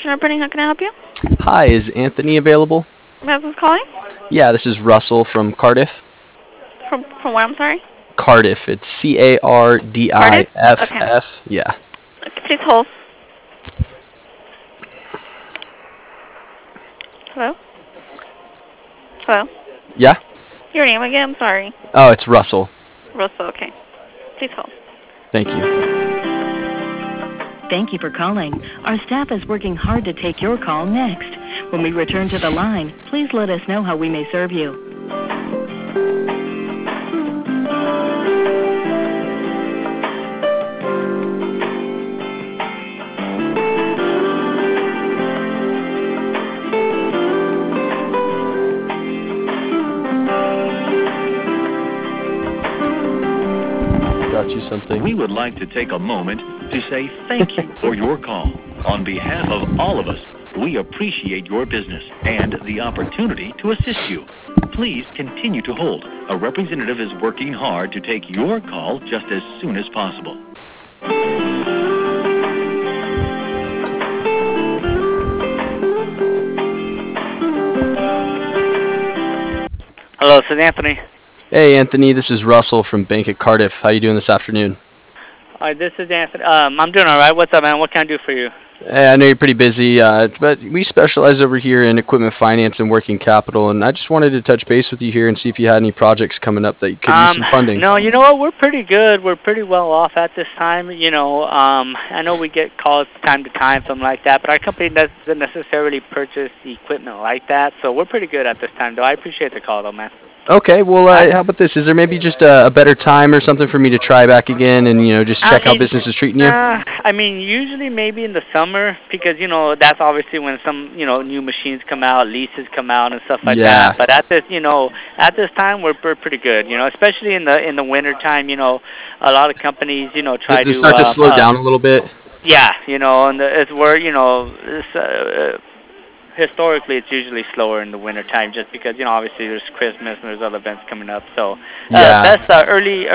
National Printing, how can I help you? Hi, is Anthony available? Who's calling? Yeah, this is Russell from Cardiff. From where, I'm sorry? Cardiff. It's Cardiff? Okay. Cardiff. Yeah. Please hold. Hello? Hello? Yeah? Your name again? I'm sorry. Oh, it's Russell. Russell, okay. Please hold. Thank you. Thank you for calling. Our staff is working hard to take your call next. When we return to the line, please let us know how we may serve you. Got you something. We would like to take a moment to say thank you for your call. On behalf of all of us, we appreciate your business and the opportunity to assist you. Please continue to hold. A representative is working hard to take your call just as soon as possible. Hello, this is Anthony. Hey, Anthony. This is Russell from Bank at Cardiff. How you doing this afternoon? All right, this is Anthony. I'm doing all right. What's up, man? What can I do for you? Hey, I know you're pretty busy, but we specialize over here in equipment finance and working capital, and I just wanted to touch base with you here and see if you had any projects coming up that you could use some funding. No, you know what? We're pretty good. We're pretty well off at this time. I know we get calls time to time, something like that, but our company doesn't necessarily purchase equipment like that, so we're pretty good at this time, though. I appreciate the call, though, man. Okay, well, how about this? Is there maybe just a better time or something for me to try back again and, just check how business is treating you? Usually maybe in the summer because, that's obviously when some, new machines come out, leases come out and stuff like that. But at this time, we're pretty good, especially in the winter time, a lot of companies, try Does it start to slow down a little bit? Yeah, and it's where, historically, it's usually slower in the wintertime just because, obviously there's Christmas and there's other events coming up. So that's early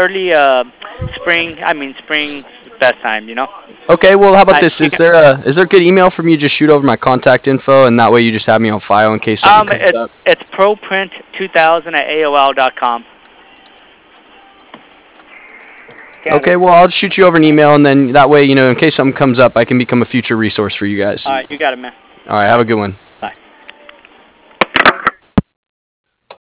spring, best time, Okay, well, how about this? Is there a good email for me to just shoot over my contact info, and that way you just have me on file in case something comes up? It's proprint2000@aol.com. Okay, well, I'll shoot you over an email, and then that way, in case something comes up, I can become a future resource for you guys. All right, you got it, man. All right, have a good one.